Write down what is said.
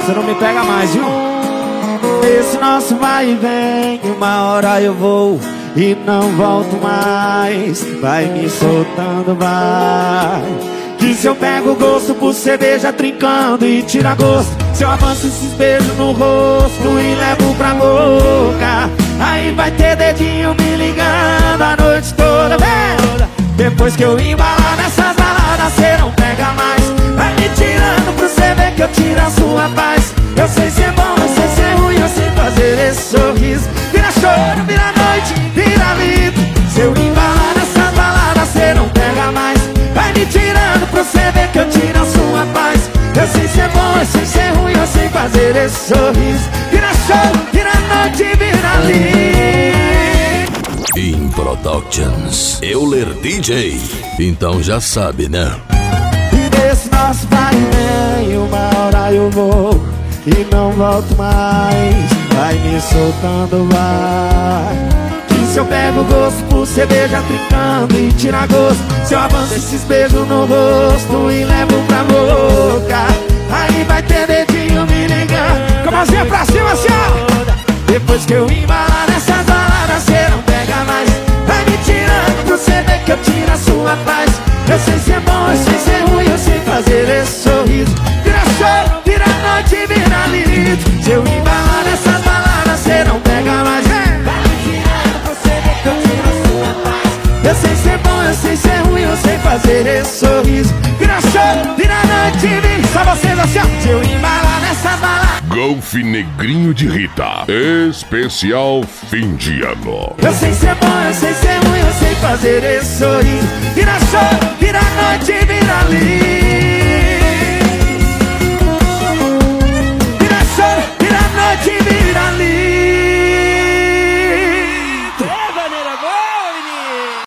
você não me pega mais, viu? Esse nosso vai e vem, uma hora eu vou e não volto mais. Vai me soltando, vai. Que se eu pego gosto por cerveja trincando e tira gosto, se eu avanço esses beijos no rosto e levo pra boca, aí vai ter dedinho me ligando a noite toda, velho. Depois que eu embalar nessas baladas, cê não pega mais. Vai me tirando pra você ver que eu tiro a sua paz. Eu sei ser bom, eu sei ser ruim, eu sei fazer esse sorriso. Vira choro, vira noite, vira livro. Se eu embalar nessas baladas, cê não pega mais. Vai me tirando pra você ver que eu tiro a sua paz. Eu sei ser bom, eu sei ser ruim, eu sei fazer esse sorriso. Vira choro, vira noite, vira livro. In Productions, Euler DJ. Então já sabe, né? E desse nosso vai e vem, uma hora eu vou e não volto mais. Vai me soltando, vai. Que se eu pego gosto por cerveja trincando e tira gosto, se eu avanço esses beijos no rosto e levo pra boca, aí vai ter dedinho me ligar. Com a mãozinha pra cima, assim, ó. Depois que eu embalar nessas baladas, cê não pega mais. Vai me tirando pra você ver que eu tiro a sua paz. Eu sei ser bom, eu sei ser ruim, eu sei fazer esse sorriso. Vira choro, vira noite, vira livro. Se eu embalar nessas baladas, cê não pega mais. Vai me tirando pra você ver que eu tiro a sua paz. Eu sei ser bom, eu sei ser ruim, eu sei fazer esse sorriso. Vira choro, vira noite, vira. Só vocês assim, ó. Se eu embalar nessas baladas. Golfe Negrinho de Rita, especial fim de ano. Eu sei ser bom, eu sei ser ruim, eu sei fazer esse sorriso. Vira choro, vira noite, vira livro.